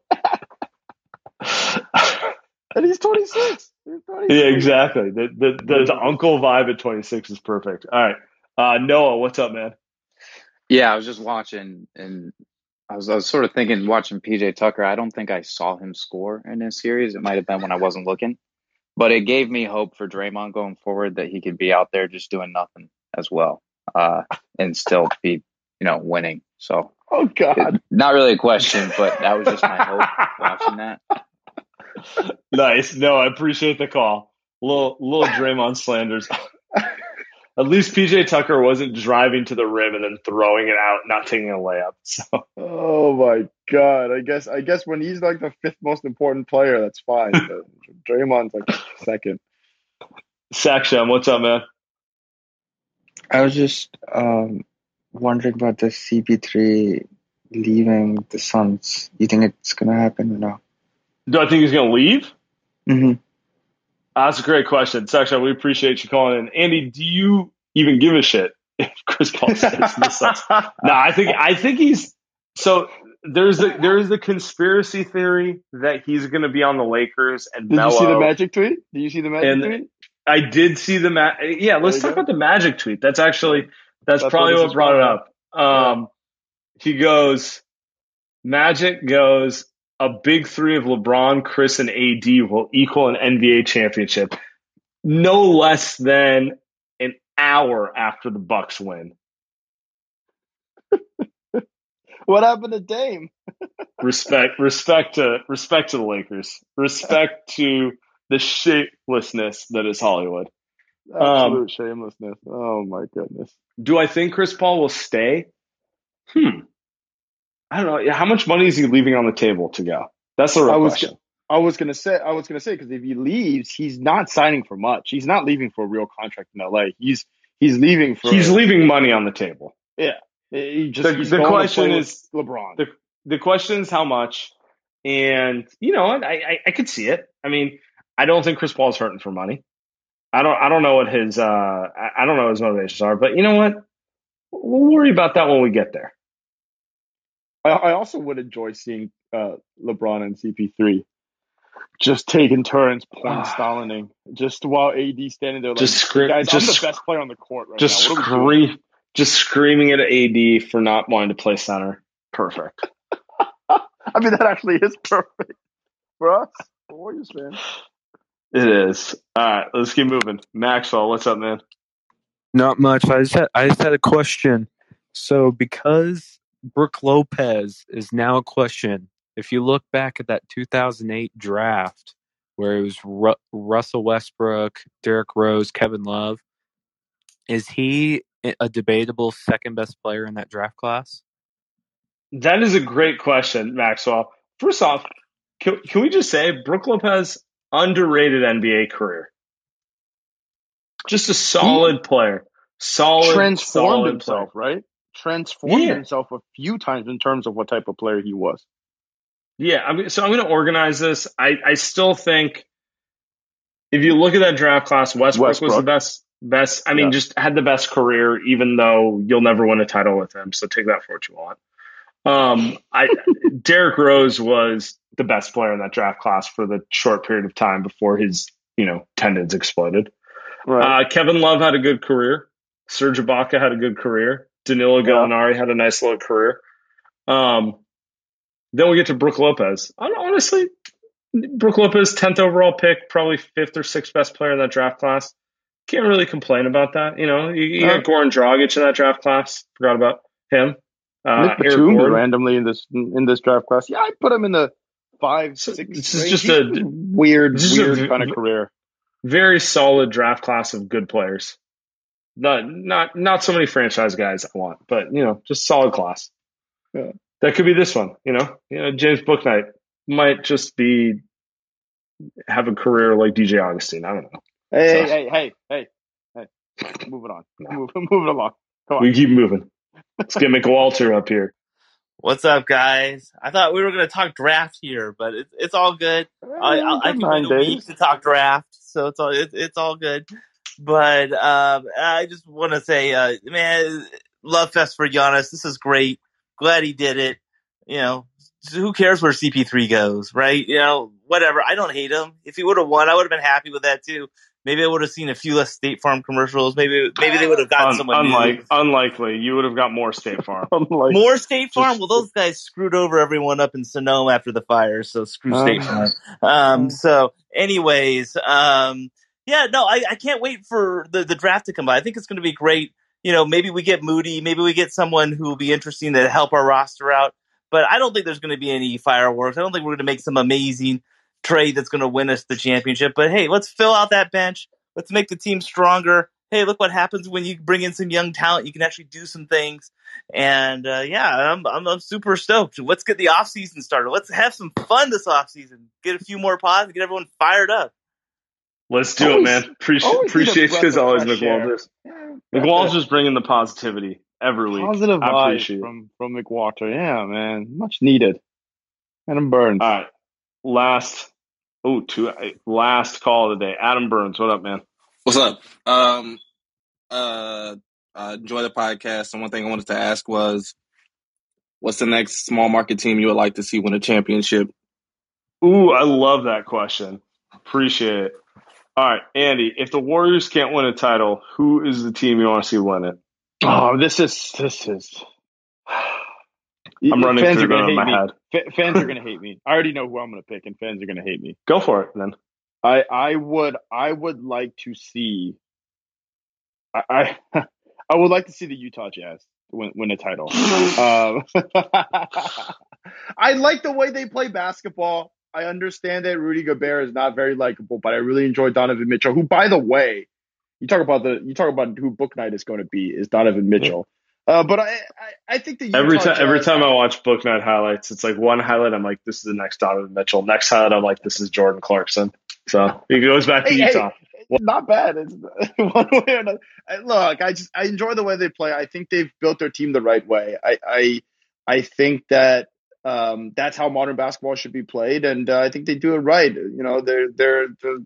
And he's twenty-six. He's twenty-six. Yeah, exactly. The the, the the uncle vibe at twenty-six is perfect. All right, uh, Noah, what's up, man? Yeah, I was just watching, and I was I was sort of thinking, watching P J Tucker. I don't think I saw him score in this series. It might have been when I wasn't looking. But it gave me hope for Draymond going forward that he could be out there just doing nothing as well, uh, and still be you know, winning. So, oh God, it, not really a question, but that was just my hope watching that. Nice. No, I appreciate the call. Little little Draymond slanders. At least P J Tucker wasn't driving to the rim and then throwing it out, not taking a layup. So, oh my God. I guess I guess when he's like the fifth most important player, that's fine. But Draymond's like second. Sakshan, what's up, man? I was just um, wondering about the C P three leaving the Suns. You think it's gonna happen or no? Do I think he's gonna leave? Mm-hmm. That's a great question. Sakshan, we appreciate you calling in. Andy, do you even give a shit if Chris Paul stays in the Suns? No, I think I think he's so there's the there's the conspiracy theory that he's gonna be on the Lakers and Did Melo. you see the Magic tweet? Did you see the Magic and, tweet? I did see the ma- yeah. Let's talk go. about the Magic tweet. That's actually that's, that's probably what, what brought it up. Um, yeah. He goes, Magic goes, a big three of LeBron, Chris, and A D will equal an N B A championship, no less than an hour after the Bucks win. What happened to Dame? respect, respect to respect to the Lakers. Respect to the shapelessness that is Hollywood. Absolute um, shamelessness. Oh, my goodness. Do I think Chris Paul will stay? Hmm. I don't know. How much money is he leaving on the table to go? That's the real I was, question. I was going to say, I was going to say, because if he leaves, he's not signing for much. He's not leaving for a real contract in L A. He's he's leaving for. He's leaving money on the table. Yeah. He just, the he's the question is LeBron. The, the question is how much. And, you know, I, I, I could see it. I mean, I don't think Chris Paul's hurting for money. I don't I don't know what his uh I don't know what his motivations are, but you know what? We'll worry about that when we get there. I, I also would enjoy seeing uh, LeBron and C P three just taking turns point Stalining, just while A D standing there like, just scream, guys, just, I'm the best player on the court right just now. What scream, just screaming at A D for not wanting to play center. Perfect. I mean, that actually is perfect for us, Warriors fans. It is. All right, let's keep moving. Maxwell, what's up, man? Not much. I just had, I just had a question. So because Brook Lopez is now a question, if you look back at that two thousand eight draft where it was Ru- Russell Westbrook, Derrick Rose, Kevin Love, is he a debatable second best player in that draft class? That is a great question, Maxwell. First off, can, can we just say Brook Lopez, underrated N B A career. Just a solid he player. Solid, transformed solid himself, player. right? Transformed yeah. himself a few times in terms of what type of player he was. Yeah, I'm, so I'm going to organize this. I, I still think if you look at that draft class, Westbrook, Westbrook. was the best. Best. I mean, yeah. just had the best career, even though you'll never win a title with him. So take that for what you want. Um, I Derrick Rose was the best player in that draft class for the short period of time before his, you know, tendons exploded. Right. Uh, Kevin Love had a good career. Serge Ibaka had a good career. Danilo yeah. Gallinari had a nice little career. Um, then we get to Brook Lopez. Honestly, Brook Lopez, tenth overall pick, probably fifth or sixth best player in that draft class. Can't really complain about that. You know, you, you got Goran Dragic in that draft class. Forgot about him. Uh, Nick Batum randomly in this in this draft class. Yeah, I put him in the five, so six. This is just a weird, weird a, kind of career. Very solid draft class of good players. Not not not so many franchise guys I want, but you know, just solid class. Yeah. That could be this one. You know, you know, James Bouknight might just be have a career like D J Augustine. I don't know. Hey, so. hey, hey, hey, hey, hey! Moving on. Move, moving along. Come on. We keep moving. Let's get McWalter up here. What's up, guys? I thought we were going to talk draft here, but it's it's all good. I, I, I can wait a week to talk draft, so it's all it's, it's all good. But um, I just want to say, uh, man, love fest for Giannis. This is great. Glad he did it. You know, who cares where C P three goes, right? You know, whatever. I don't hate him. If he would have won, I would have been happy with that too. Maybe I would have seen a few less State Farm commercials. Maybe maybe they would have gotten Un- someone unlike, new. Unlikely. You would have got more State Farm. More State Farm? Just, well, those guys screwed over everyone up in Sonoma after the fire, so screw uh, State Farm. Um, so anyways, um, yeah, no, I, I can't wait for the, the draft to come by. I think it's going to be great. you know, maybe we get Moody, maybe we get someone who will be interesting to help our roster out. But I don't think there's going to be any fireworks. I don't think we're going to make some amazing trade that's going to win us the championship. But hey, let's fill out that bench. Let's make the team stronger. Hey, look what happens when you bring in some young talent. You can actually do some things. And uh, yeah, I'm, I'm I'm super stoked. Let's get the offseason started. Let's have some fun this offseason. Get a few more pods and get everyone fired up. Let's do always, it, man. Appreciate appreciate you as always, McWalters. Yeah, McWalters just bringing the positivity every week. Positive I vibes appreciate from, from McWalter. Yeah, man. Much needed. Adam Burns. All right. Last, oh, two, last call of the day. Adam Burns, what up, man? What's up? Um, uh, uh, enjoy the podcast. And one thing I wanted to ask was, what's the next small market team you would like to see win a championship? Ooh, I love that question. Appreciate it. All right, Andy, if the Warriors can't win a title, who is the team you want to see win it? Oh, this is this is. I'm running fans through are gonna them in hate my me. head. F- fans are gonna hate me. I already know who I'm gonna pick, and fans are gonna hate me. Go for it, then. I I would I would like to see. I I, I would like to see the Utah Jazz win win a title. um, I like the way they play basketball. I understand that Rudy Gobert is not very likable, but I really enjoy Donovan Mitchell, who, by the way, you talk about the you talk about who Book Night is going to be is Donovan Mitchell. Uh, but I, I I think the Utah every time Jazz, every time I watch Book Night highlights, it's like one highlight I'm like, this is the next Donovan Mitchell. Next highlight I'm like, this is Jordan Clarkson. So it goes back to hey, Utah. Hey, not bad. It's one way or another. Look, I just I enjoy the way they play. I think they've built their team the right way. I I I think that. Um, that's how modern basketball should be played, and uh, I think they do it right. You know, they're they're. they're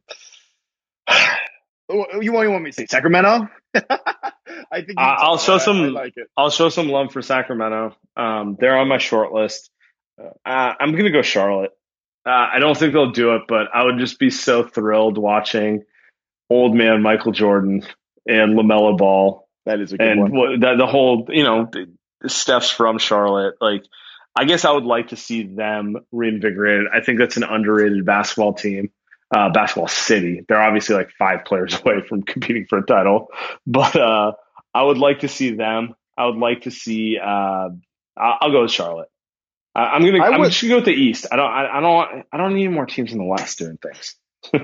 you want you want me to say Sacramento? I think uh, I'll show I, some. I like it. I'll show some love for Sacramento. Um, they're on my short list. Uh, I'm gonna go Charlotte. Uh, I don't think they'll do it, but I would just be so thrilled watching old man Michael Jordan and LaMelo Ball. That is a good and one. What, the, the whole, you know, the Steph's from Charlotte, like. I guess I would like to see them reinvigorated. I think that's an underrated basketball team, uh, basketball city. They're obviously like five players away from competing for a title, but uh, I would like to see them. I would like to see. Uh, I'll, I'll go with Charlotte. I, I'm gonna. I'm just gonna go with the East. I don't. I, I don't. I don't need more teams in the West doing things.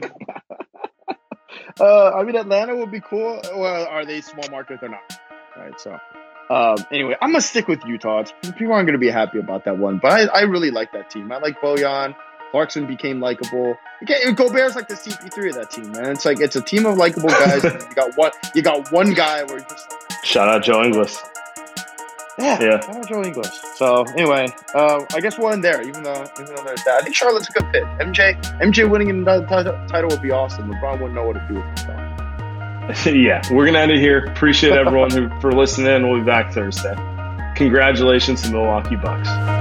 uh, I mean, Atlanta would be cool. Well, are they small market or not? All right, so. Um, anyway, I'm going to stick with Utah. It's, people aren't going to be happy about that one, but I, I really like that team. I like Bojan. Clarkson became likable. Gobert's like the C P three of that team, man. It's like, it's a team of likable guys. you got one, you got one guy where you just like, shout out Joe Ingles. Yeah, yeah. Shout out Joe Ingles. So anyway, uh, I guess we'll end there, even though, even though there's that. I think Charlotte's a good fit. M J, M J winning another t- title would be awesome. LeBron wouldn't know what to do with himself. Yeah, we're going to end it here. Appreciate everyone who for listening. We'll be back Thursday. Congratulations to Milwaukee Bucks.